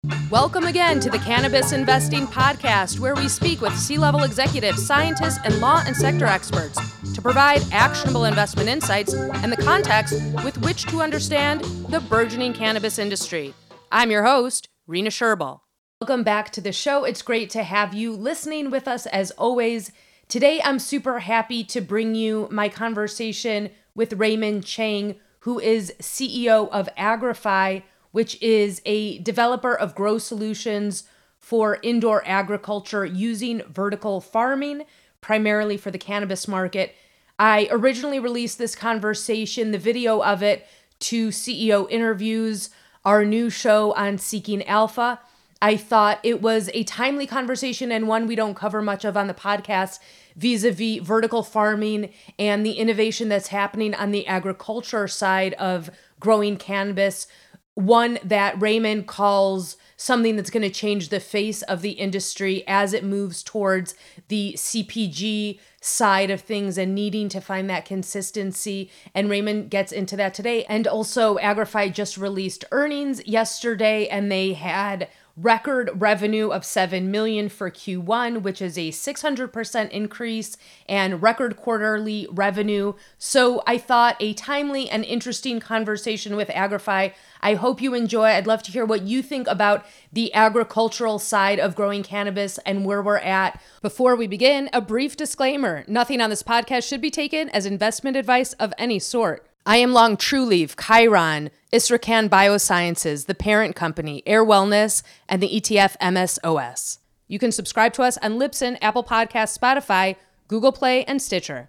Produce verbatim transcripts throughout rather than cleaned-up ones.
Welcome again to the Cannabis Investing Podcast, where we speak with C-level executives, scientists, and law and sector experts to provide actionable investment insights and the context with which to understand the burgeoning cannabis industry. I'm your host, Rena Sherbal. Welcome back to the show. It's great to have you listening with us as always. Today, I'm super happy to bring you my conversation with Raymond Chang, who is C E O of Agrify, which is a developer of grow solutions for indoor agriculture using vertical farming, primarily for the cannabis market. I originally released this conversation, the video of it, to C E O Interviews, our new show on Seeking Alpha. I thought it was a timely conversation and one we don't cover much of on the podcast vis-a-vis vertical farming and the innovation that's happening on the agriculture side of growing cannabis. One that Raymond calls something that's going to change the face of the industry as it moves towards the C P G side of things and needing to find that consistency. And Raymond gets into that today. And also, Agrify just released earnings yesterday, and they had record revenue of seven million dollars for Q one, which is a six hundred percent increase, and record quarterly revenue. So I thought a timely and interesting conversation with Agrify. I hope you enjoy. I'd love to hear what you think about the agricultural side of growing cannabis and where we're at. Before we begin, a brief disclaimer. Nothing on this podcast should be taken as investment advice of any sort. I am long Trulieve, Chiron, Istраcan Biosciences, the parent company, Air Wellness, and the E T F M S O S. You can subscribe to us on Libsyn, Apple Podcasts, Spotify, Google Play, and Stitcher.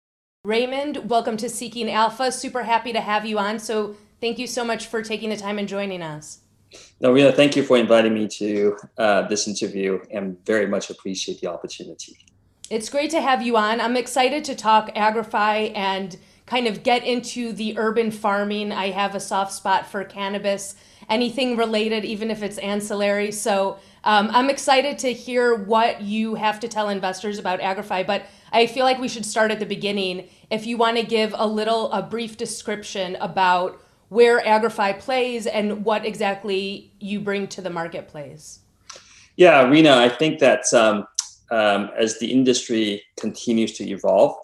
Raymond, welcome to Seeking Alpha. Super happy to have you on. So thank you so much for taking the time and joining us. No, Rena, thank you for inviting me to uh, this interview and very much appreciate the opportunity. It's great to have you on. I'm excited to talk Agrify and kind of get into the urban farming. I have a soft spot for cannabis, anything related, even if it's ancillary. So um, I'm excited to hear what you have to tell investors about Agrify, but I feel like we should start at the beginning. If you want to give a little, a brief description about where Agrify plays and what exactly you bring to the marketplace. Yeah, Rena, I think that um, um, as the industry continues to evolve,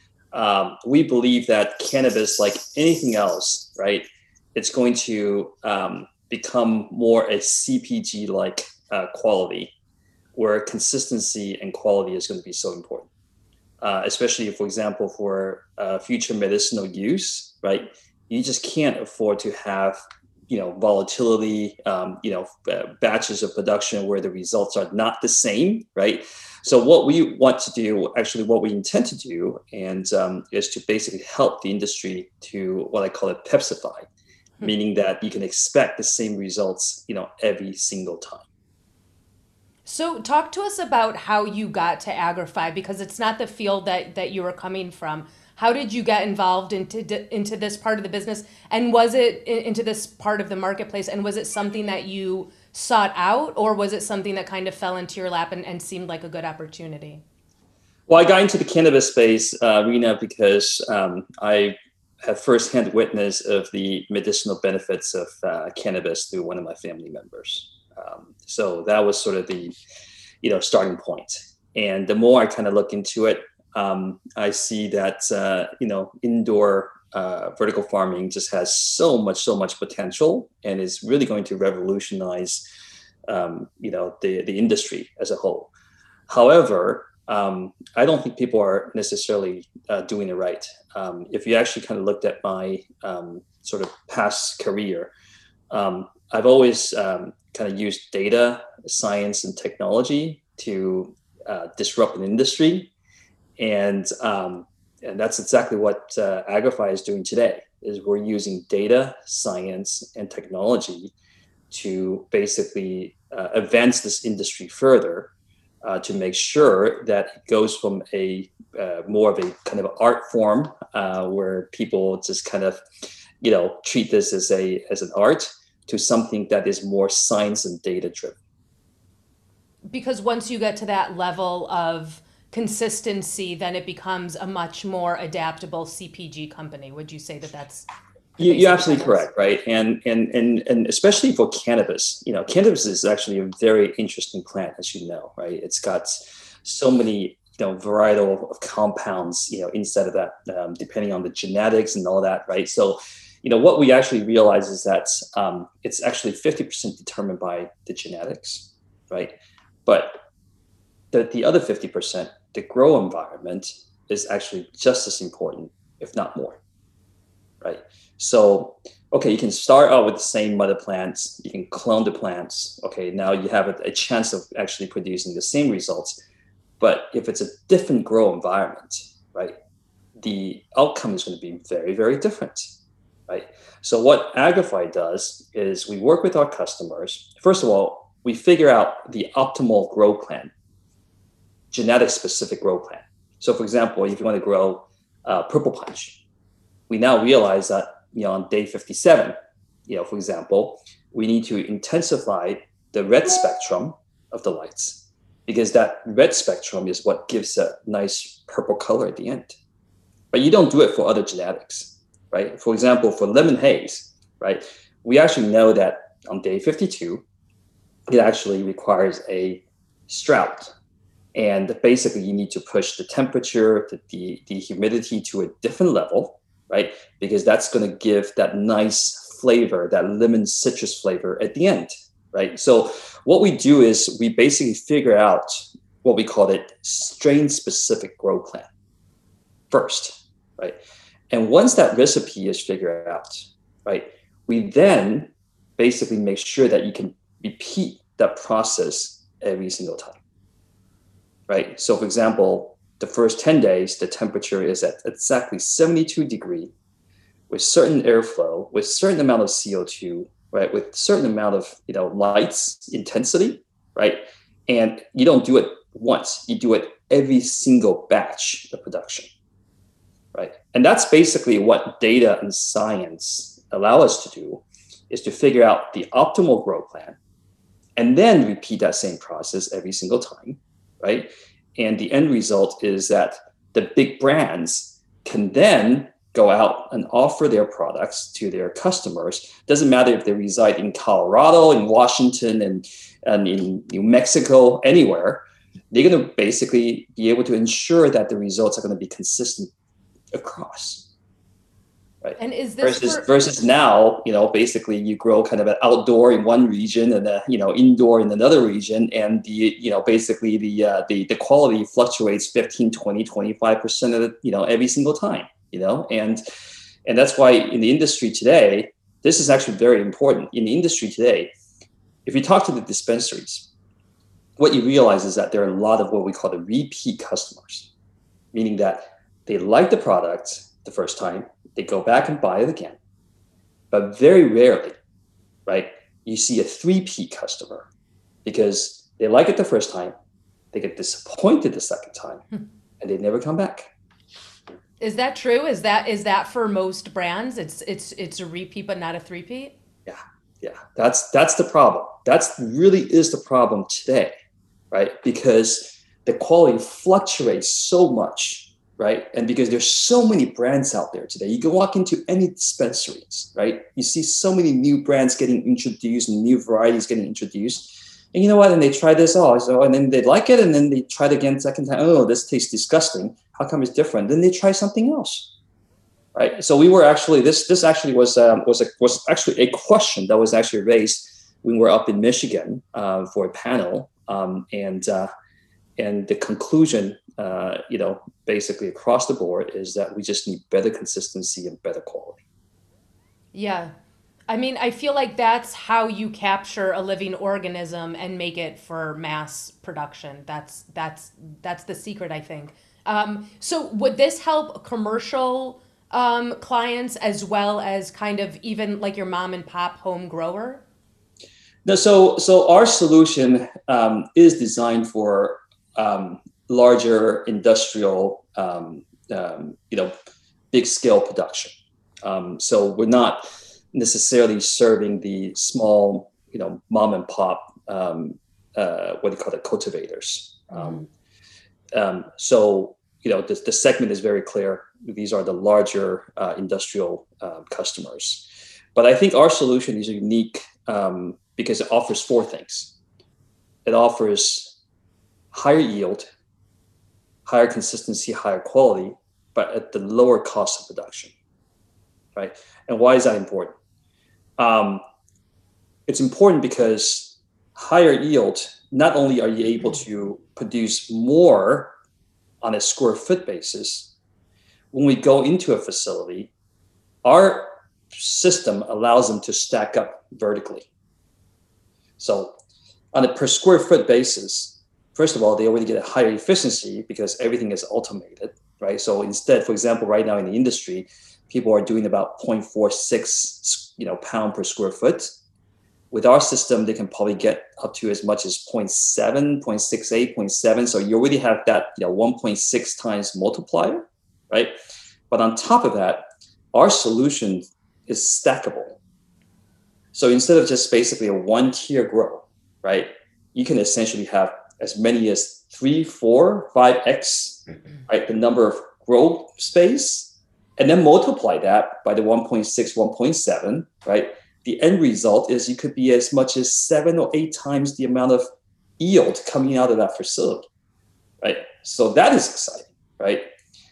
Um, we believe that cannabis, like anything else, right, it's going to um, become more a C P G-like uh, quality, where consistency and quality is going to be so important, uh, especially, for example, for uh, future medicinal use, right? You just can't afford to have, you know, volatility, um, you know, uh, batches of production where the results are not the same, right? So what we want to do, actually what we intend to do, and um, is to basically help the industry to what I call it Pepsify, hmm. meaning that you can expect the same results, you know, every single time. So talk to us about how you got to Agrify, because it's not the field that, that you were coming from. How did you get involved into into this part of the business, and was it into this part of the marketplace, and was it something that you sought out, or was it something that kind of fell into your lap and, and seemed like a good opportunity? Well, I got into the cannabis space, uh, Rena, because um, I had firsthand witness of the medicinal benefits of uh, cannabis through one of my family members. Um, so that was sort of the, you know, starting point. And the more I kind of look into it, um, I see that, uh, you know, indoor uh, vertical farming just has so much, so much potential, and is really going to revolutionize, um, you know, the, the industry as a whole. However, um, I don't think people are necessarily uh, doing it right. Um, if you actually kind of looked at my um, sort of past career, um, I've always um, kind of used data, science, and technology to uh, disrupt an industry. And um, and that's exactly what uh, Agrify is doing today. Is we're using data, science, and technology to basically uh, advance this industry further, uh, to make sure that it goes from a uh, more of a kind of art form uh, where people just kind of, you know, treat this as a as an art, to something that is more science and data driven. Because once you get to that level of consistency, then it becomes a much more adaptable C P G company. Would you say that that's You, you're absolutely correct, right? And and and and especially for cannabis, you know, cannabis is actually a very interesting plant, as you know, right? It's got so many, you know, varietal of compounds, you know, inside of that, um, depending on the genetics and all that, right? So, you know, what we actually realize is that um, it's actually fifty percent determined by the genetics, right? But the the other fifty percent, the grow environment, is actually just as important, if not more, right? So, okay, you can start out with the same mother plants. You can clone the plants. Okay, now you have a, a chance of actually producing the same results. But if it's a different grow environment, right, the outcome is going to be very, very different, right? So what Agrify does is we work with our customers. First of all, we figure out the optimal grow plan, genetic specific grow plan. So for example, if you want to grow uh, purple punch, we now realize that, you know, on day fifty-seven, you know, for example, we need to intensify the red spectrum of the lights, because that red spectrum is what gives a nice purple color at the end. But you don't do it for other genetics, right? For example, for lemon haze, right, we actually know that on day fifty-two, it actually requires a Strout. And basically, you need to push the temperature, the, the, the humidity to a different level, right? Because that's going to give that nice flavor, that lemon citrus flavor at the end, right? So what we do is we basically figure out what we call it strain-specific grow plan first, right? And once that recipe is figured out, right, we then basically make sure that you can repeat that process every single time, right? So for example, the first ten days, the temperature is at exactly seventy-two degree with certain airflow, with certain amount of C O two, right? With certain amount of, you know, lights intensity, right? And you don't do it once, you do it every single batch of production, right? And that's basically what data and science allow us to do, is to figure out the optimal grow plan and then repeat that same process every single time, right? And the end result is that the big brands can then go out and offer their products to their customers. Doesn't matter if they reside in Colorado, in Washington, and, and in New Mexico, anywhere. They're going to basically be able to ensure that the results are going to be consistent across. Right. And is this versus for- versus now, you know, basically you grow kind of an outdoor in one region and a, you know, indoor in another region, and the, you know, basically the uh, the the quality fluctuates fifteen, twenty, twenty-five percent of the, you know, every single time, you know, and and that's why in the industry today, this is actually very important. In the industry today, if you talk to the dispensaries, what you realize is that there are a lot of what we call the repeat customers, meaning that they like the product the first time, they go back and buy it again. But very rarely, right, you see a three-peat customer, because they like it the first time, they get disappointed the second time, hmm. and they never come back. Is that true? Is that is that for most brands? It's it's it's a repeat but not a three-peat? Yeah, yeah. That's that's the problem. That's really is the problem today, right? Because the quality fluctuates so much. Right. And because there's so many brands out there today, you can walk into any dispensaries, right? You see so many new brands getting introduced and new varieties getting introduced. And you know what? And they try this all. So, and then they like it. And then they try it again second time. Oh, this tastes disgusting. How come it's different? Then they try something else. Right. So we were actually this this actually was um, was a, was actually a question that was actually raised when we were up in Michigan uh, for a panel. Um, and uh, and the conclusion, uh, you know, basically across the board is that we just need better consistency and better quality. Yeah. I mean, I feel like that's how you capture a living organism and make it for mass production. That's that's that's the secret, I think. Um, so would this help commercial um, clients as well as kind of even like your mom and pop home grower? No, so so our solution um, is designed for um, larger industrial, um, um, you know, big scale production. Um, so we're not necessarily serving the small, you know, mom and pop, um, uh, what do you call it, cultivators. Um, um, so you know, the, the segment is very clear. These are the larger uh, industrial uh, customers. But I think our solution is unique um, because it offers four things. It offers higher yield, higher consistency, higher quality, but at the lower cost of production, right? And why is that important? Um, it's important because higher yield, not only are you able to produce more on a square foot basis, when we go into a facility, our system allows them to stack up vertically. So on a per square foot basis, first of all, they already get a higher efficiency because everything is automated, right? So instead, for example, right now in the industry, people are doing about zero point four six, you know, pound per square foot. With our system, they can probably get up to as much as zero point seven, zero point six eight, zero point seven. So you already have that, you know, one point six times multiplier, right? But on top of that, our solution is stackable. So instead of just basically a one tier grow, right? You can essentially have as many as three, four, five X, right? The number of grow space, and then multiply that by the one point six, one point seven, right? The end result is you could be as much as seven or eight times the amount of yield coming out of that facility, right? So that is exciting, right?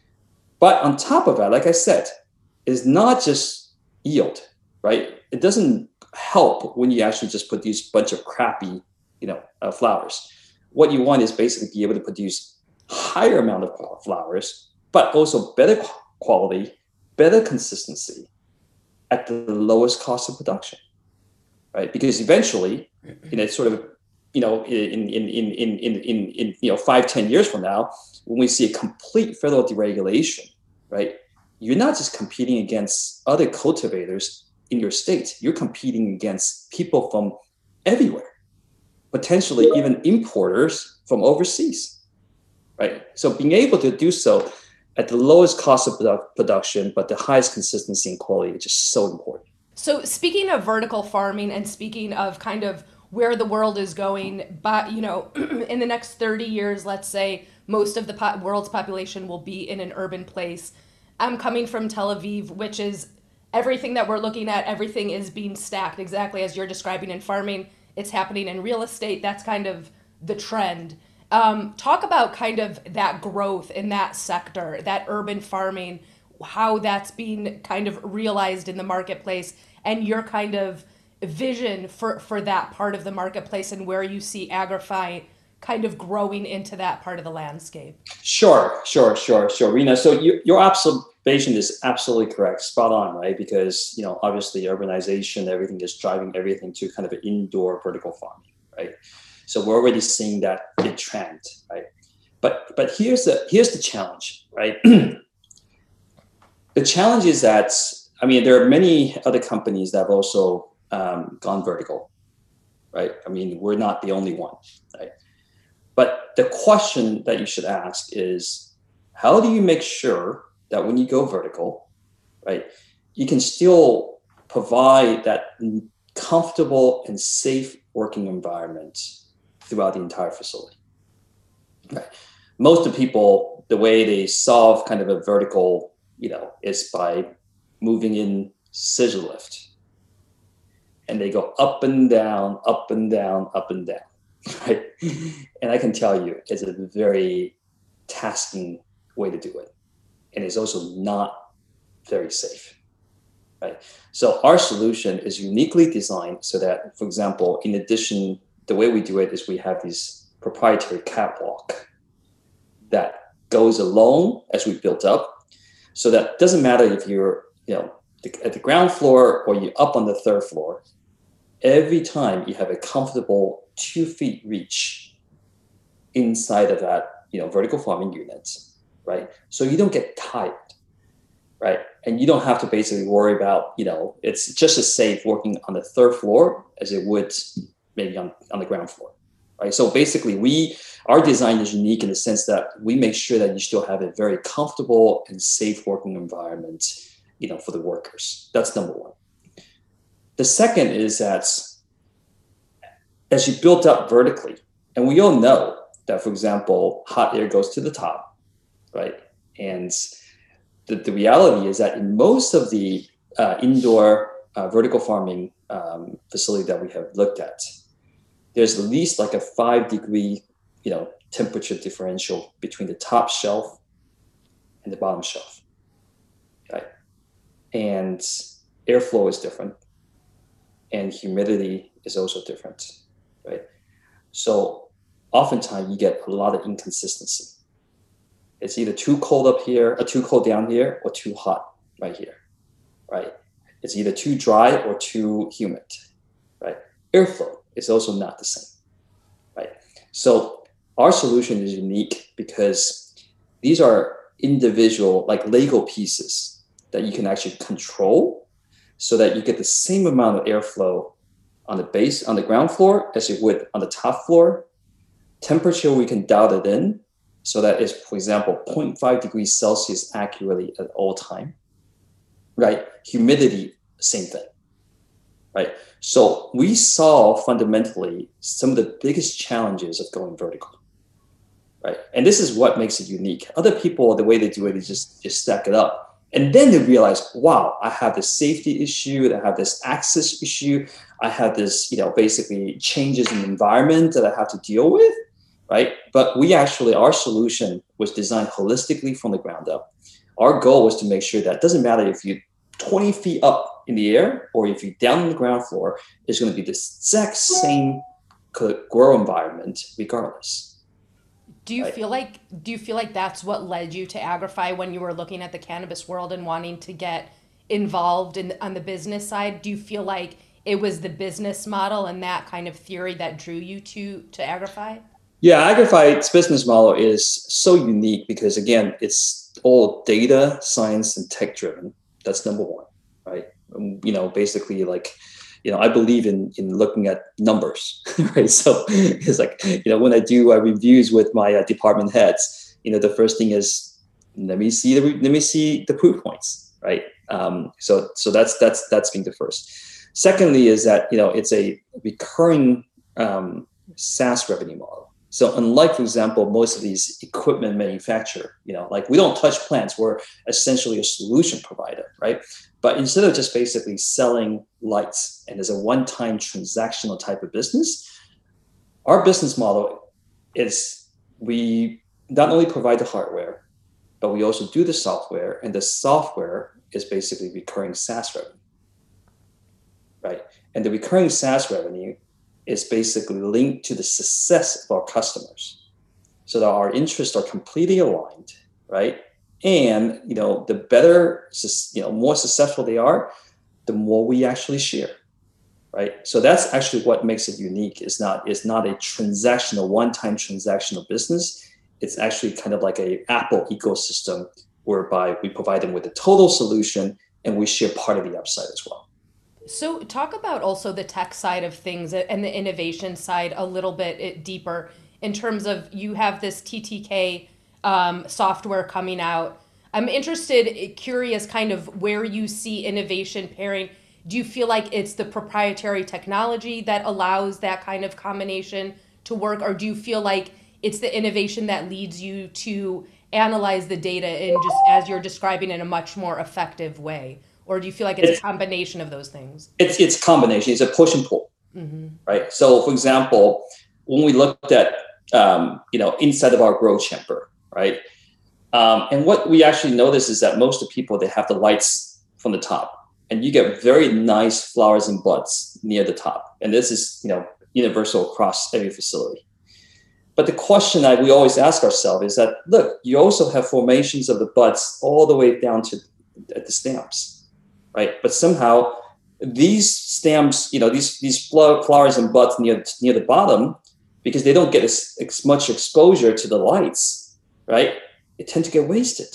But on top of that, like I said, it's not just yield, right? It doesn't help when you actually just produce a bunch of crappy, you know, uh, flowers. What you want is basically be able to produce higher amount of flowers, but also better quality, better consistency at the lowest cost of production, right? Because eventually, you know, it's sort of, you know, in in in in in in, in you know five, ten years from now, when we see a complete federal deregulation, right? You're not just competing against other cultivators in your state. You're competing against people from everywhere, potentially even importers from overseas, right? So being able to do so at the lowest cost of produ- production, but the highest consistency and quality is just so important. So speaking of vertical farming and speaking of kind of where the world is going, but you know, in the next thirty years, let's say most of the po- world's population will be in an urban place. I'm coming from Tel Aviv, which is everything that we're looking at, everything is being stacked exactly as you're describing in farming. It's happening in real estate. That's kind of the trend. Um, talk about kind of that growth in that sector, that urban farming, how that's being kind of realized in the marketplace, and your kind of vision for, for that part of the marketplace and where you see Agrify kind of growing into that part of the landscape. Sure, sure, sure, sure. Rena, so you, your observation is absolutely correct, spot on, right? Because, you know, obviously urbanization, everything is driving everything to kind of an indoor vertical farming, right? So we're already seeing that big trend, right? But but here's the here's the challenge, right? The challenge is that, I mean, there are many other companies that have also um, gone vertical, right? I mean, we're not the only one, right? But the question that you should ask is, how do you make sure that when you go vertical, right, you can still provide that comfortable and safe working environment throughout the entire facility? Right. Most of the people, the way they solve kind of a vertical, you know, is by moving in scissor lift. And they go up and down, up and down, up and down. Right. And I can tell you, it's a very tasking way to do it. And it's also not very safe. Right. So our solution is uniquely designed so that, for example, in addition, the way we do it is we have this proprietary catwalk that goes along as we built up. So that it doesn't matter if you're, you know, at the ground floor or you're up on the third floor. Every time you have a comfortable two feet reach inside of that, you know, vertical farming unit, right? So you don't get tired, right? And you don't have to basically worry about, you know, it's just as safe working on the third floor as it would maybe on, on the ground floor, right? So basically we, our design is unique in the sense that we make sure that you still have a very comfortable and safe working environment, you know, for the workers. That's number one. The second is that as you built up vertically, and we all know that, for example, hot air goes to the top, right? And the, the reality is that in most of the uh, indoor uh, vertical farming um, facility that we have looked at, there's at least like a five degree, you know, temperature differential between the top shelf and the bottom shelf, right? And airflow is different, and humidity is also different, right? So oftentimes you get a lot of inconsistency. It's either too cold up here, or too cold down here, or too hot right here, right? It's either too dry or too humid, right? Airflow is also not the same, right? So our solution is unique because these are individual, like Lego pieces that you can actually control so that you get the same amount of airflow on the base, on the ground floor as you would on the top floor. Temperature, we can dial it in so that it's, for example, zero point five degrees Celsius accurately at all time, right? Humidity, same thing, right? So we solve fundamentally some of the biggest challenges of going vertical, right? And this is what makes it unique. Other people, the way they do it is just, just stack it up. And then they realize, wow, I have this safety issue, I have this access issue, I have this, you know, basically changes in environment that I have to deal with, right? But we actually, our solution was designed holistically from the ground up. Our goal was to make sure that it doesn't matter if you're twenty feet up in the air or if you're down on the ground floor, it's going to be the exact same grow environment regardless. Do you Right. feel like do you feel like that's what led you to Agrify when you were looking at the cannabis world and wanting to get involved in on the business side? Do you feel like it was the business model and that kind of theory that drew you to to Agrify? Yeah, Agrify's business model is so unique because, again, it's all data, science, and tech driven. That's number one, right? Um, you know, basically, like, you know, I believe in in looking at numbers, right? So it's like, you know, when I do uh, reviews with my uh, department heads, you know, the first thing is let me see the let me see the proof points, right? Um, so so that's that's that's being the first. Secondly, is that, you know, it's a recurring um, SaaS revenue model. So unlike, for example, most of these equipment manufacturer, you know, like we don't touch plants, we're essentially a solution provider, right? But instead of just basically selling lights and as a one-time transactional type of business, our business model is we not only provide the hardware, but we also do the software, and the software is basically recurring SaaS revenue, right? And the recurring SaaS revenue is basically linked to the success of our customers, so that our interests are completely aligned, right? And, you know, the better, you know, more successful they are, the more we actually share, right? So that's actually what makes it unique. It's not, it's not a transactional, one-time transactional business. It's actually kind of like a Apple ecosystem whereby we provide them with a total solution and we share part of the upside as well. So talk about also the tech side of things and the innovation side a little bit deeper in terms of you have this T T K um, software coming out. I'm interested, curious kind of where you see innovation pairing. Do you feel like it's the proprietary technology that allows that kind of combination to work? Or do you feel like it's the innovation that leads you to analyze the data in just as you're describing in a much more effective way? Or do you feel like it's, it's a combination of those things? It's it's combination. It's a push and pull, mm-hmm. right? So, for example, when we looked at um, you know inside of our grow chamber, right, um, and what we actually notice is that most of the people, they have the lights from the top, and you get very nice flowers and buds near the top, and this is you know universal across every facility. But the question that we always ask ourselves is that, look, you also have formations of the buds all the way down to at the stems. Right, but somehow these stems, you know, these these flowers and buds near near the bottom, because they don't get as, as much exposure to the lights, right? They tend to get wasted.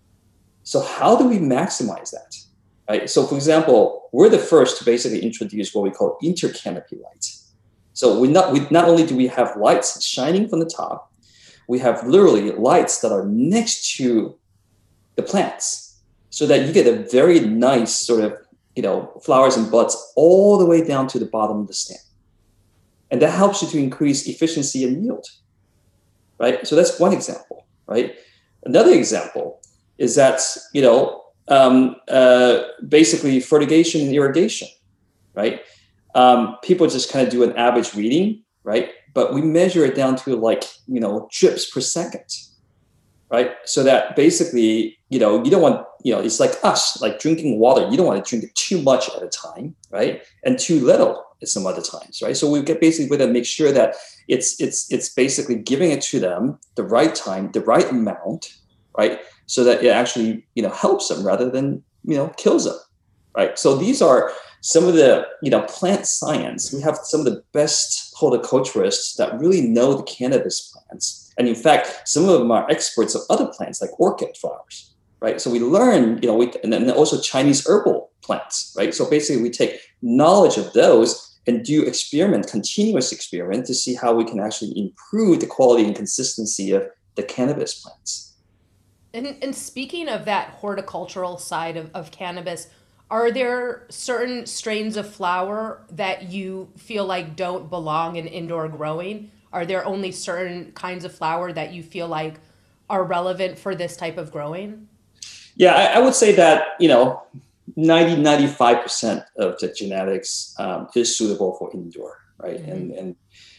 So how do we maximize that? Right. So, for example, we're the first to basically introduce what we call intercanopy lights. So we not we not only do we have lights shining from the top, we have literally lights that are next to the plants, so that you get a very nice sort of, you know, flowers and buds all the way down to the bottom of the stem. And that helps you to increase efficiency and yield, right? So that's one example, right? Another example is that, you know, um, uh, basically fertigation and irrigation, right? Um, people just kind of do an average reading, right? But we measure it down to like, you know, drips per second, right? So that basically, you know, you don't want, you know, it's like us, like drinking water. You don't want to drink it too much at a time, right? And too little at some other times, right? So we get basically with to make sure that it's it's it's basically giving it to them the right time, the right amount, right? So that it actually, you know, helps them rather than, you know, kills them, right? So these are some of the, you know, plant science. We have some of the best horticulturists that really know the cannabis plants. And in fact, some of them are experts of other plants like orchid flowers, right? So we learn, you know, we, and then also Chinese herbal plants, right? So basically we take knowledge of those and do experiment, continuous experiment to see how we can actually improve the quality and consistency of the cannabis plants. And, and speaking of that horticultural side of, of cannabis, are there certain strains of flower that you feel like don't belong in indoor growing? Are there only certain kinds of flower that you feel like are relevant for this type of growing? Yeah, I, I would say that, you know, ninety, ninety-five percent of the genetics um, is suitable for indoor, right? Mm-hmm. And, and,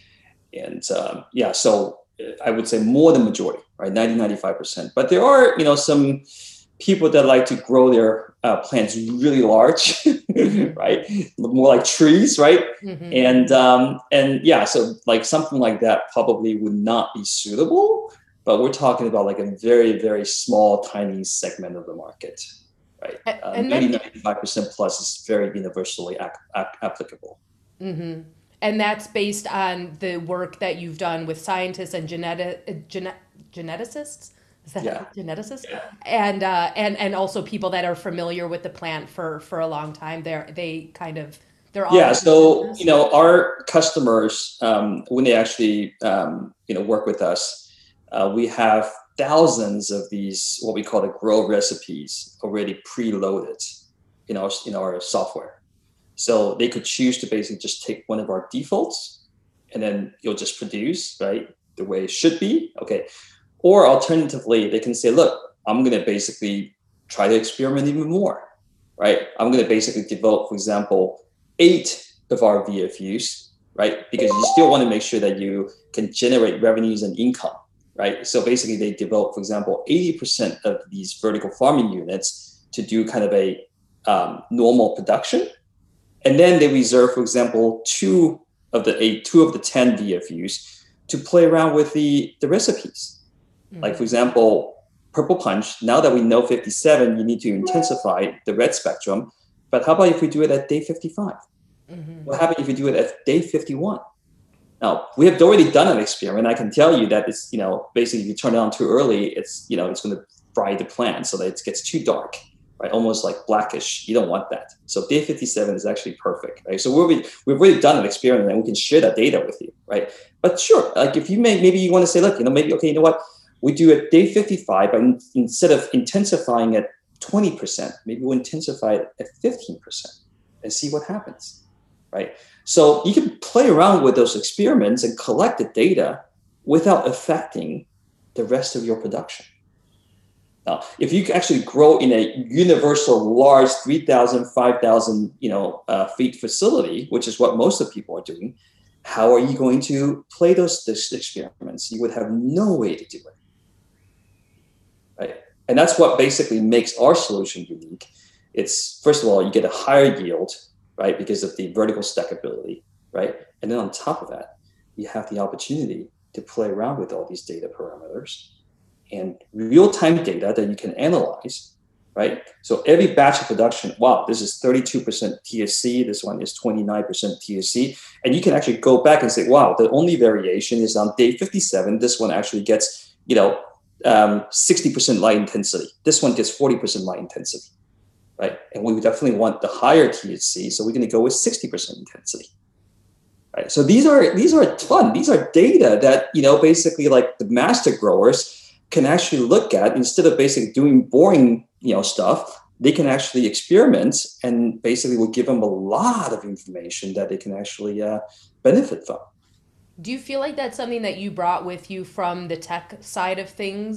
and um, yeah, so I would say more than majority, right? ninety, ninety-five percent. But there are, you know, some people that like to grow their uh, plants really large, right? More like trees, right? Mm-hmm. And, um, and yeah, so like something like that probably would not be suitable, but we're talking about like a very, very small, tiny segment of the market. Right. Uh, and ninety, ninety-five percent plus is very universally ap- ap- applicable. Mm-hmm. And that's based on the work that you've done with scientists and genetic, gene- geneticists? Is that yeah. geneticists? Yeah. And, uh, and, and also people that are familiar with the plant for, for a long time. They're, they kind of, they're all. Yeah. So, you know, our customers, um, when they actually, um, you know, work with us, uh, we have thousands of these, what we call the grow recipes already preloaded in our, in our software. So they could choose to basically just take one of our defaults and then you'll just produce, right, the way it should be. Okay. Or alternatively, they can say, look, I'm going to basically try to experiment even more, right? I'm going to basically develop, for example, eight of our V F Us, right? Because you still want to make sure that you can generate revenues and income. Right. So basically they develop, for example, eighty percent of these vertical farming units to do kind of a um, normal production. And then they reserve, for example, two of the eight, two of the ten V F Us to play around with the, the recipes. Mm-hmm. Like, for example, Purple Punch, now that we know fifty-seven, you need to intensify the red spectrum. But how about if we do it at day fifty-five? Mm-hmm. What happens if we do it at day fifty-one? Now, we have already done an experiment. I can tell you that it's, you know, basically if you turn it on too early, it's, you know, it's going to fry the plant so that it gets too dark, right? Almost like blackish. You don't want that. So day fifty-seven is actually perfect, right? So we're, we've already done an experiment and we can share that data with you, right? But sure, like if you may, maybe you want to say, look, you know, maybe, okay, you know what? We do it day fifty-five, but in, instead of intensifying at twenty percent, maybe we'll intensify it at fifteen percent and see what happens, right? So you can play around with those experiments and collect the data without affecting the rest of your production. Now, if you actually grow in a universal large three thousand, five thousand, you know, uh, feet facility, which is what most of people are doing, how are you going to play those, those experiments? You would have no way to do it, right? And that's what basically makes our solution unique. It's, first of all, you get a higher yield, right? Because of the vertical stackability, right? And then on top of that, you have the opportunity to play around with all these data parameters and real-time data that you can analyze, right? So every batch of production, wow, this is thirty-two percent T H C, this one is twenty-nine percent T H C. And you can actually go back and say, wow, the only variation is on day fifty-seven. This one actually gets, you know, um, sixty percent light intensity. This one gets forty percent light intensity. Right. And we would definitely want the higher T H C. So we're going to go with sixty percent intensity. Right. So these are these are fun. These are data that, you know, basically like the master growers can actually look at instead of basically doing boring, you know, stuff. They can actually experiment and basically will give them a lot of information that they can actually uh, benefit from. Do you feel like that's something that you brought with you from the tech side of things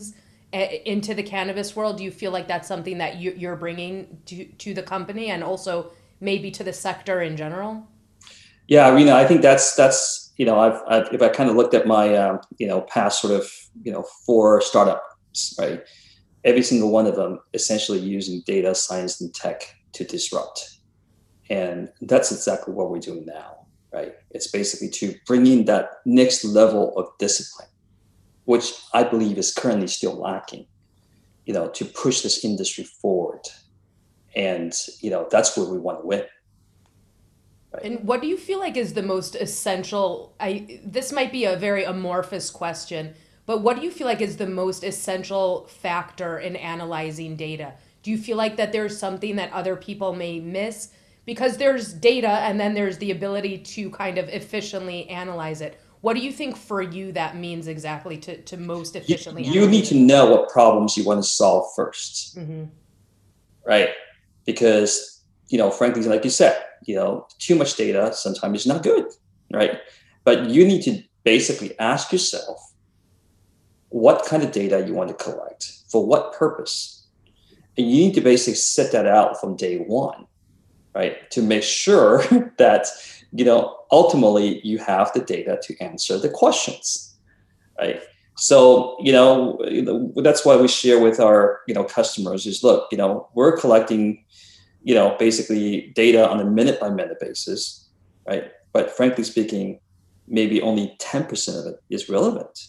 into the cannabis world? Do you feel like that's something that you, you're bringing to, to the company and also maybe to the sector in general? Yeah, Rena, I think that's that's you know, I've, I've if I kind of looked at my um, you know past sort of you know four startups, right? Every single one of them essentially using data science and tech to disrupt, and that's exactly what we're doing now, right? It's basically to bring in that next level of discipline, which I believe is currently still lacking, you know, to push this industry forward, and you know that's where we want to win. Right. And what do you feel like is the most essential? I this might be a very amorphous question, but what do you feel like is the most essential factor in analyzing data? Do you feel like that there's something that other people may miss? Because there's data and then there's the ability to kind of efficiently analyze it. What do you think for you that means exactly to, to most efficiently you, you need analyze to it? know what problems you want to solve first, Mm-hmm. right? Because you know, frankly, like you said, you know, too much data sometimes is not good, right? But you need to basically ask yourself what kind of data you want to collect for what purpose, and you need to basically set that out from day one, right? To make sure that you know ultimately you have the data to answer the questions, right? So you know that's why we share with our you know customers is look, you know, we're collecting you know, basically data on a minute by minute basis, right? But frankly speaking, maybe only ten percent of it is relevant.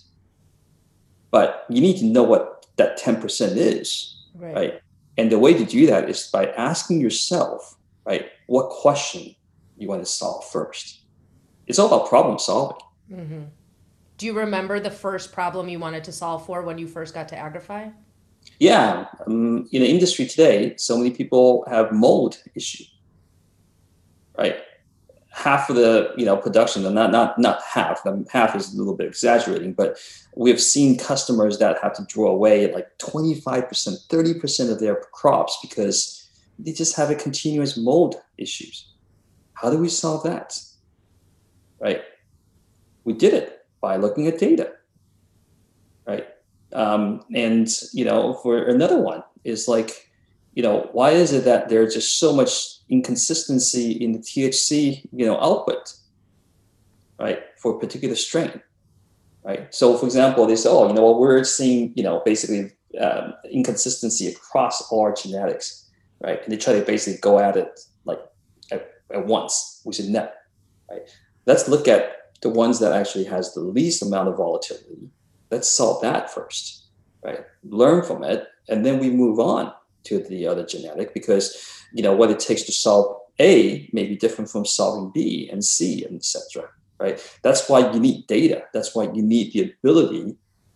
But you need to know what that ten percent is, Right. right? And the way to do that is by asking yourself, right, what question you want to solve first. It's all about problem solving. Mm-hmm. Do you remember the first problem you wanted to solve for when you first got to Agrify? Yeah, um, in the industry today, so many people have mold issue, right? Half of the you know production, and not not not half. I mean, half is a little bit exaggerating, but we've seen customers that have to draw away like twenty-five percent, thirty percent of their crops because they just have a continuous mold issues. How do we solve that? Right? We did it by looking at data, right? Um, and you know, for another one is like, you know, why is it that there's just so much inconsistency in the T H C, you know, output, right, for a particular strain, right? So, for example, they say, oh, you know, what we're seeing, you know, basically um, inconsistency across all our genetics, right? And they try to basically go at it like at, at once. We said, no, right? Let's look at the ones that actually has the least amount of volatility. Let's solve that first, right? Learn from it, and then we move on to the other genetic because, you know, what it takes to solve A may be different from solving B and C, and et cetera, right? That's why you need data. That's why you need the ability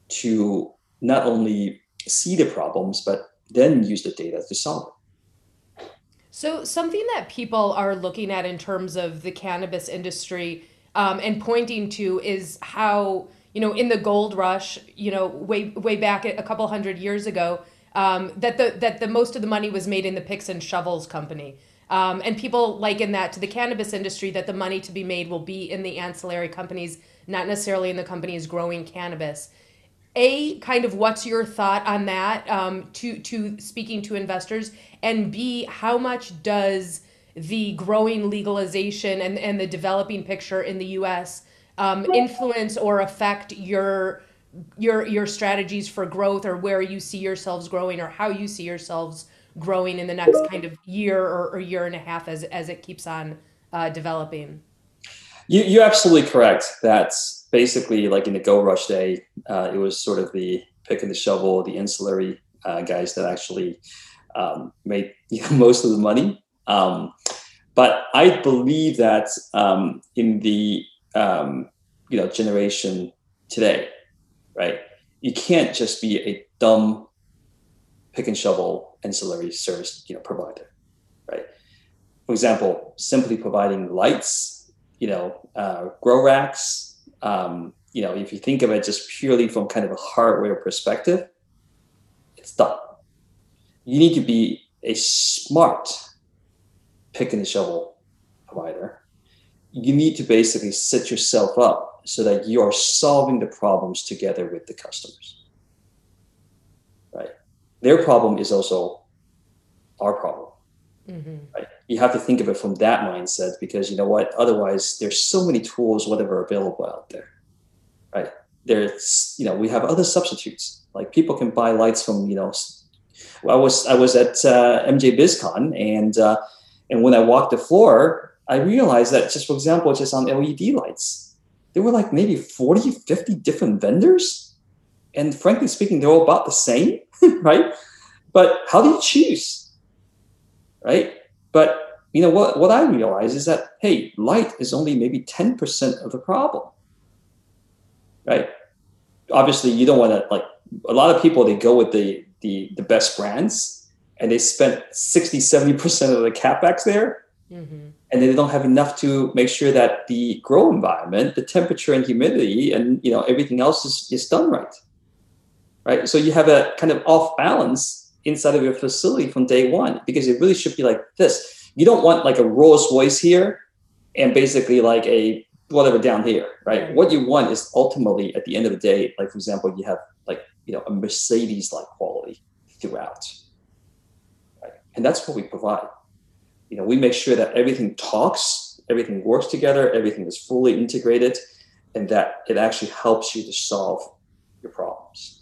to not only see the problems, but then use the data to solve it. So something that people are looking at in terms of the cannabis industry um, and pointing to is how, you know, in the gold rush, you know, way way back a couple hundred years ago, um, that the that the most of the money was made in the picks and shovels company. Um, and people liken that to the cannabis industry, that the money to be made will be in the ancillary companies, not necessarily in the companies growing cannabis. A, kind of what's your thought on that, um, to, to speaking to investors? And B, how much does the growing legalization and, and the developing picture in the U S um, influence or affect your your your strategies for growth, or where you see yourselves growing, or how you see yourselves growing in the next kind of year or, or year and a half as as it keeps on uh, developing? You, you're absolutely correct. That's basically like in the gold rush day, uh, it was sort of the pick and the shovel, the ancillary uh, guys that actually um, made you know, most of the money. Um, but I believe that um, in the um, you know generation today, right? You can't just be a dumb pick and shovel ancillary service you know provider, right? For example, simply providing lights, you know, uh, grow racks. Um, you know, if you think of it just purely from kind of a hardware perspective, it's done. You need to be a smart pick and shovel provider. You need to basically set yourself up so that you are solving the problems together with the customers. their problem is also our problem. Mm-hmm. Right? You have to think of it from that mindset, because you know what? Otherwise, there's so many tools, whatever, available out there, right? There's, you know, we have other substitutes. Like people can buy lights from, you know, I was I was at uh, M J BizCon, and uh, and when I walked the floor, I realized that, just for example, just on L E D lights, there were like maybe forty, fifty different vendors, and frankly speaking, they're all about the same, right? But how do you choose, right? But you know what? What I realize is that, hey, light is only maybe ten percent of the problem, right? Obviously, you don't want to, like, a lot of people, they go with the the the best brands, and they spend sixty, seventy percent of the capex there, mm-hmm. and they don't have enough to make sure that the grow environment, the temperature and humidity, and you know everything else is, is done right. Right. So you have a kind of off balance inside of your facility from day one, because it really should be like this. You don't want like a Rolls Royce here and basically like a whatever down here, right? right? What you want is ultimately, at the end of the day, like, for example, you have like, you know, a Mercedes-like quality throughout, right? And that's what we provide. You know, we make sure that everything talks, everything works together, everything is fully integrated, and that it actually helps you to solve your problems.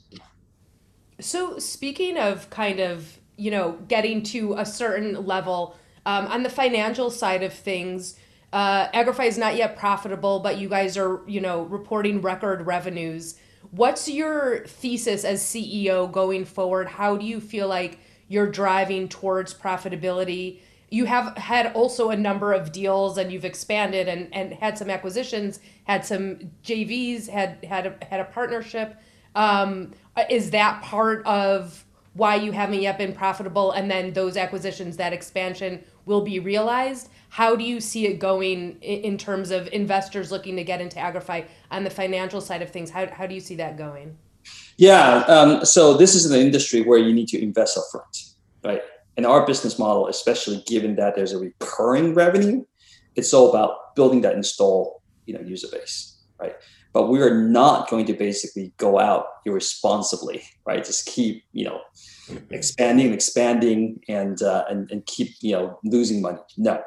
So speaking of kind of, you know, getting to a certain level, um, on the financial side of things, uh, Agrify is not yet profitable, but you guys are, you know, reporting record revenues. What's your thesis as C E O going forward? How do you feel like you're driving towards profitability? You have had also a number of deals, and you've expanded and, and had some acquisitions, had some J Vs, had had a, had a partnership. Um, is that part of why you haven't yet been profitable, and then those acquisitions, that expansion will be realized? How do you see it going in, in terms of investors looking to get into Agrify on the financial side of things? How, how do you see that going? Yeah, um, so this is an industry where you need to invest upfront, right? And our business model, especially given that there's a recurring revenue, it's all about building that install, you know, user base, right? But we are not going to basically go out irresponsibly, right? Just keep, you know, expanding and expanding and, uh, and, and keep, you know, losing money. No.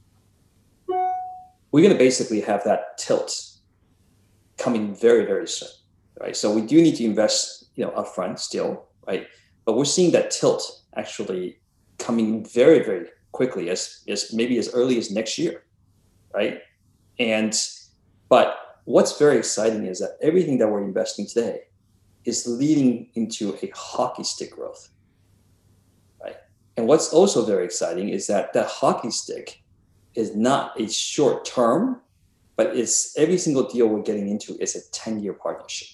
We're going to basically have that tilt coming very, very soon, right? So we do need to invest, you know, upfront still, right? But we're seeing that tilt actually coming very, very quickly, as, as maybe as early as next year, right? And, but what's very exciting is that everything that we're investing today is leading into a hockey stick growth, right? And what's also very exciting is that that hockey stick is not a short term, but it's every single deal we're getting into is a ten-year partnership,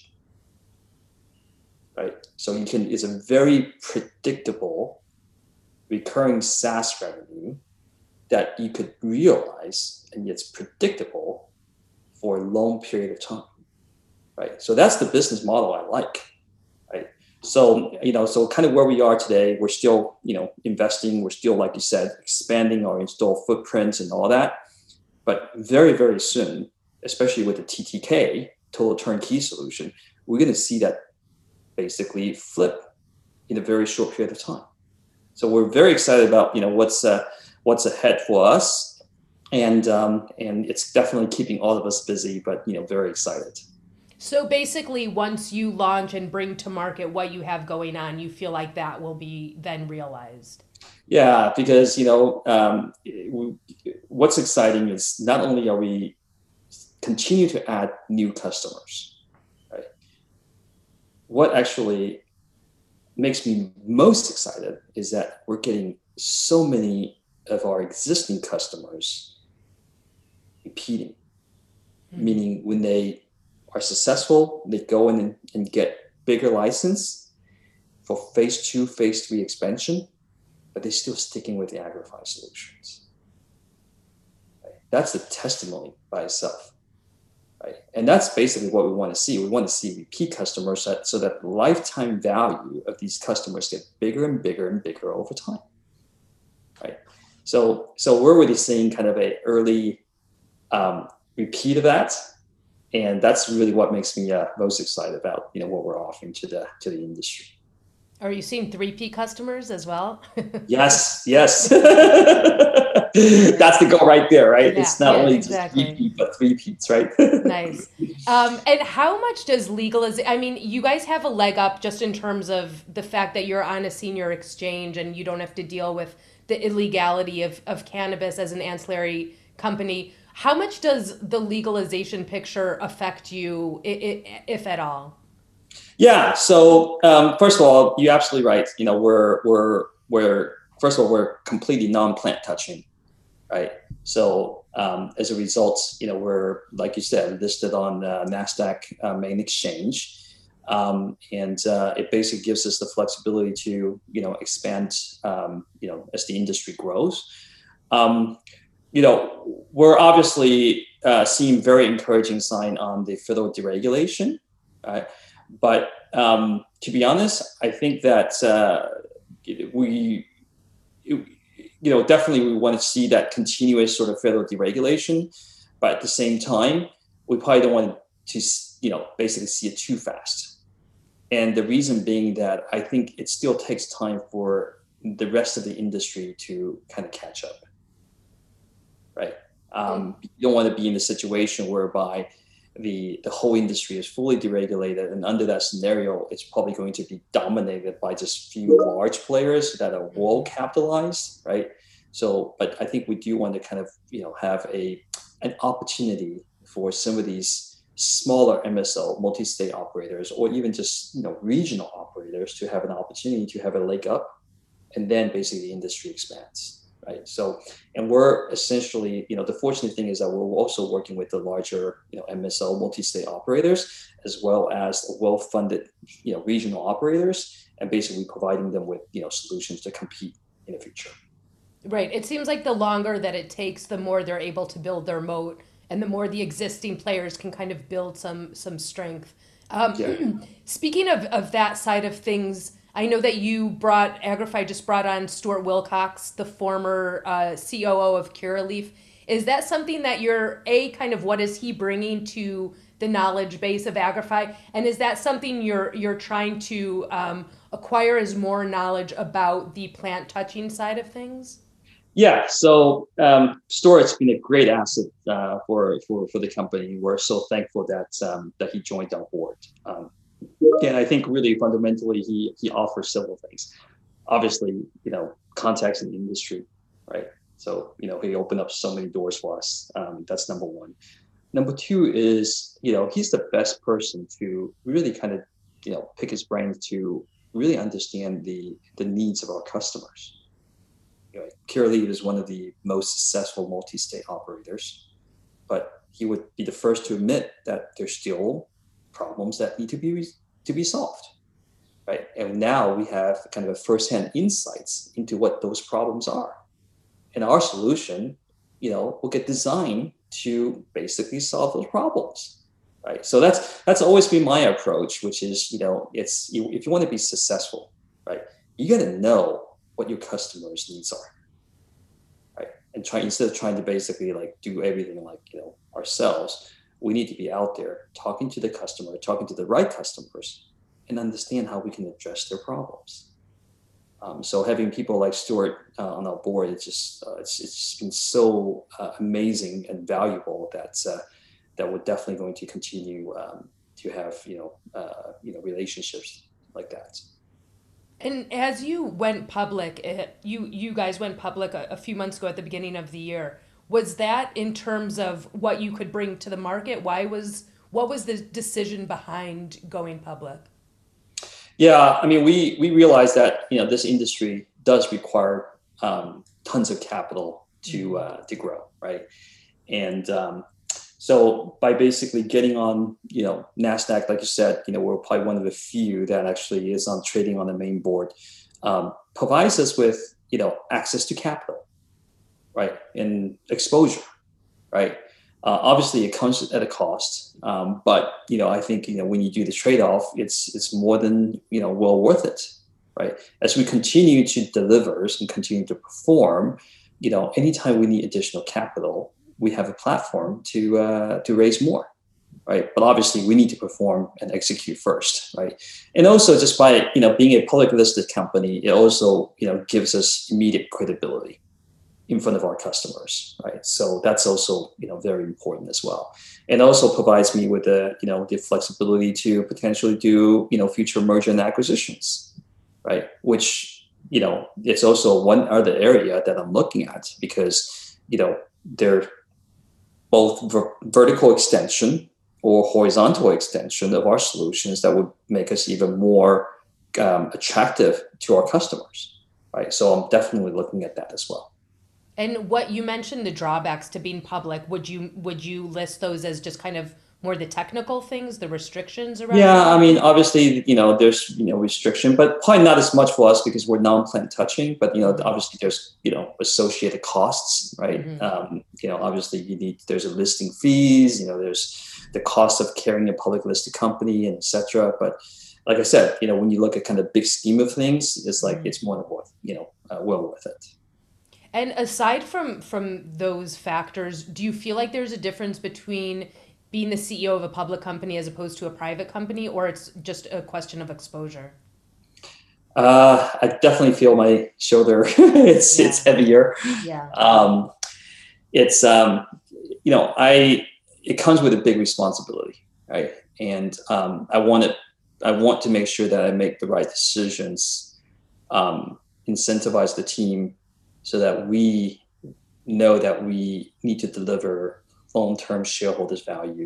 right? So you can, it's a very predictable recurring SaaS revenue that you could realize, and it's predictable for a long period of time, right? So that's the business model I like, right? So, you know, so kind of where we are today, we're still, you know, investing, we're still, like you said, expanding our install footprints and all that. But very, very soon, especially with the T T K, total turnkey solution, we're going to see that basically flip in a very short period of time. So we're very excited about, you know, what's uh, what's ahead for us. And um, and it's definitely keeping all of us busy, but, you know, very excited. So basically, once you launch and bring to market what you have going on, you feel like that will be then realized? Yeah, because, you know, um, we, what's exciting is not only are we continue to add new customers, right? What actually makes me most excited is that we're getting so many of our existing customers repeating, mm-hmm. meaning when they are successful, they go in and, and get bigger license for phase two, phase three expansion, but they're still sticking with the Agrify solutions. Right? That's a testimony by itself, right? And that's basically what we want to see. We want to see repeat customers that, so that the lifetime value of these customers get bigger and bigger and bigger over time, right? So, so we're really seeing kind of a early um, repeat of that, and that's really what makes me uh, most excited about, you know, what we're offering to the to the industry. Are you seeing three-peat customers as well? Yes, yes. That's the goal right there, right? Yeah, It's not yeah, only just exactly. repeat, but three peats, right? Nice. Um, and how much does legaliz I mean, you guys have a leg up just in terms of the fact that you're on a senior exchange and you don't have to deal with the illegality of, of cannabis as an ancillary company. How much does the legalization picture affect you, i- i- if at all? Yeah. So um, first of all, you're absolutely right. You know, we're we're we're first of all we're completely non-plant touching, right? So um, as a result, you know, we're like you said listed on uh, NASDAQ uh, main exchange, um, and uh, it basically gives us the flexibility to you know expand um, you know as the industry grows. Um, you know, we're obviously uh, seeing very encouraging sign on the federal deregulation, right? But um, to be honest, I think that uh, we, you know, definitely we want to see that continuous sort of federal deregulation, but at the same time, we probably don't want to, you know, basically see it too fast. And the reason being that I think it still takes time for the rest of the industry to kind of catch up, right? Um, you don't want to be in a situation whereby the the whole industry is fully deregulated, and under that scenario, it's probably going to be dominated by just few large players that are well capitalized, right? So, but I think we do want to kind of you know have a an opportunity for some of these smaller M S O, multi-state operators, or even just you know regional operators to have an opportunity to have a leg up, and then basically the industry expands. Right. So, and we're essentially, you know, the fortunate thing is that we're also working with the larger, you know, M S O multi-state operators, as well as well-funded, you know, regional operators, and basically providing them with, you know, solutions to compete in the future. Right. It seems like the longer that it takes, the more they're able to build their moat, and the more the existing players can kind of build some some strength. Yeah. Um, speaking of, of that side of things, I know that you brought Agrify just brought on Stuart Wilcox, the former uh, C O O of Curaleaf. Is that something that you're a kind of what is he bringing to the knowledge base of Agrify, and is that something you're you're trying to um, acquire as more knowledge about the plant touching side of things? Yeah, so um, Stuart's been a great asset uh, for, for for the company. We're so thankful that um, that he joined on board. Um, and I think really fundamentally he he offers several things. Obviously, you know, contacts in the industry, right? So you know he opened up so many doors for us. Um, that's number one. Number two is you know he's the best person to really kind of you know pick his brain to really understand the the needs of our customers. You know, Curaleaf is one of the most successful multi-state operators, but he would be the first to admit that there's still problems that need to be to be solved, right? And now we have kind of a firsthand insights into what those problems are, and our solution, you know, will get designed to basically solve those problems, right? So that's that's always been my approach, which is you know, it's if you want to be successful, right, you got to know what your customers' needs are, right? And try instead of trying to basically like do everything like you know ourselves, we need to be out there talking to the customer, talking to the right customers, and understand how we can address their problems. Um, so having people like Stuart uh, on our board, it's just uh, it's it's just been so uh, amazing and valuable that uh, that we're definitely going to continue um, to have you know uh, you know relationships like that. And as you went public, it, you you guys went public a, a few months ago at the beginning of the year. Was that in terms of what you could bring to the market? Why was what was the decision behind going public? Yeah, I mean, we we realize that you know this industry does require um, tons of capital to uh, to grow, right? And um, so by basically getting on, you know, NASDAQ, like you said, you know, we're probably one of the few that actually is on trading on the main board, um, provides us with, you know, access to capital, right? And exposure, right? Uh, obviously, it comes at a cost, um, but you know, I think you know when you do the trade-off, it's it's more than you know well worth it, right? As we continue to deliver and continue to perform, you know, anytime we need additional capital, we have a platform to uh, to raise more. right? But obviously we need to perform and execute first, right? And also just by, you know, being a public listed company, it also, you know, gives us immediate credibility in front of our customers, right? So that's also, you know, very important as well. And also provides me with the, you know, the flexibility to potentially do, you know, future merger and acquisitions, right? Which, you know, it's also one other area that I'm looking at because, you know, they're both ver- vertical extension or horizontal extension of our solutions that would make us even more um, attractive to our customers, right? So I'm definitely looking at that as well. And what you mentioned, the drawbacks to being public, would you would you list those as just kind of more the technical things, the restrictions around? Yeah, I mean, obviously, you know, there's, you know, restriction, but probably not as much for us because we're non-plant touching, but, you know, obviously there's, you know, associated costs, right? Mm-hmm. Um, you know, obviously you need, there's a listing fees, you know, there's the cost of carrying a public listed company and et cetera. But like I said, you know, when you look at kind of big scheme of things, it's like, mm-hmm. it's more than worth, you know, uh, well worth it. And aside from from those factors, do you feel like there's a difference between being the C E O of a public company as opposed to a private company, or it's just a question of exposure? Uh, I definitely feel my shoulder. it's yeah. it's heavier. Yeah. Um, it's um, you know, I it comes with a big responsibility, right? And um, I want to I want to make sure that I make the right decisions, um, incentivize the team, so that we know that we need to deliver long-term shareholders value.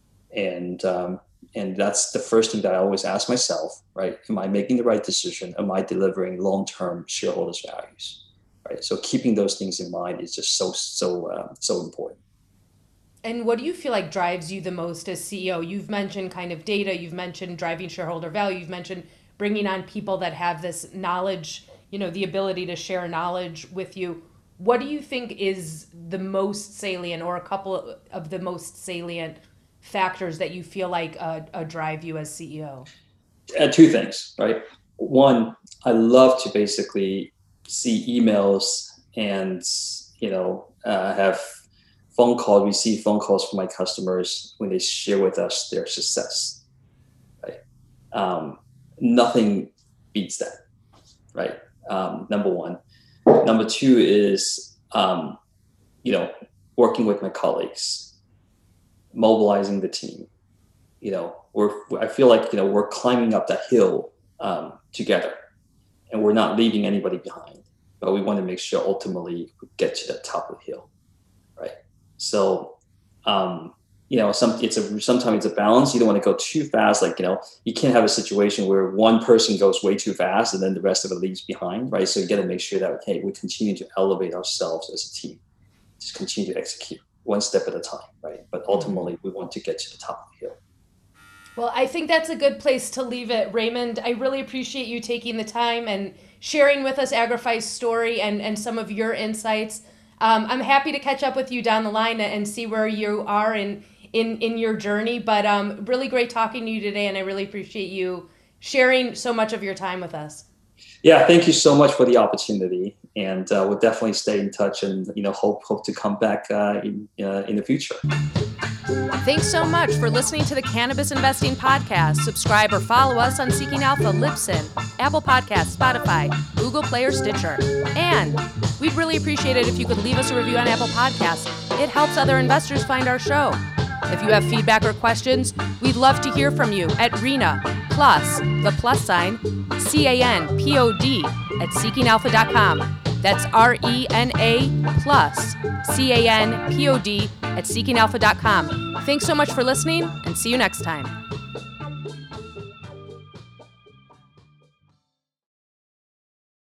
And um, and that's the first thing that I always ask myself, right? Am I making the right decision? Am I delivering long-term shareholders values, right? So keeping those things in mind is just so, so, uh, so important. And what do you feel like drives you the most as C E O? You've mentioned kind of data, you've mentioned driving shareholder value, you've mentioned bringing on people that have this knowledge, you know, the ability to share knowledge with you. What do you think is the most salient, or a couple of the most salient factors that you feel like uh, uh, drive you as C E O? Uh, two things, right? One, I love to basically see emails and, you know, uh, have phone calls, receive phone calls from my customers when they share with us their success, right? Um, nothing beats that, right? Um, number one. Number two is, um, you know, working with my colleagues, mobilizing the team. You know, we're, I feel like, you know, we're climbing up that hill um, together, and we're not leaving anybody behind, but we want to make sure ultimately we get to the top of the hill, right? So, um, you know, some, it's a, sometimes it's a balance. You don't want to go too fast. Like, you know, you can't have a situation where one person goes way too fast and then the rest of it leaves behind, right? So you got to make sure that, okay, we continue to elevate ourselves as a team, just continue to execute one step at a time, right? But ultimately we want to get to the top of the hill. Well, I think that's a good place to leave it. Raymond, I really appreciate you taking the time and sharing with us Agrify's story and, and some of your insights. Um, I'm happy to catch up with you down the line and see where you are in in in your journey, but um, really great talking to you today, and I really appreciate you sharing so much of your time with us. Yeah, thank you so much for the opportunity, and uh, we'll definitely stay in touch, and you know, hope hope to come back uh, in uh, in the future. Thanks so much for listening to the Cannabis Investing Podcast. Subscribe or follow us on Seeking Alpha, Libsyn, Apple Podcasts, Spotify, Google Play, or Stitcher. And we'd really appreciate it if you could leave us a review on Apple Podcasts. It helps other investors find our show. If you have feedback or questions, we'd love to hear from you at Rena plus the plus sign C A N P O D at seeking alpha dot com. That's R E N A plus C A N P O D at seeking alpha dot com. Thanks so much for listening, and see you next time.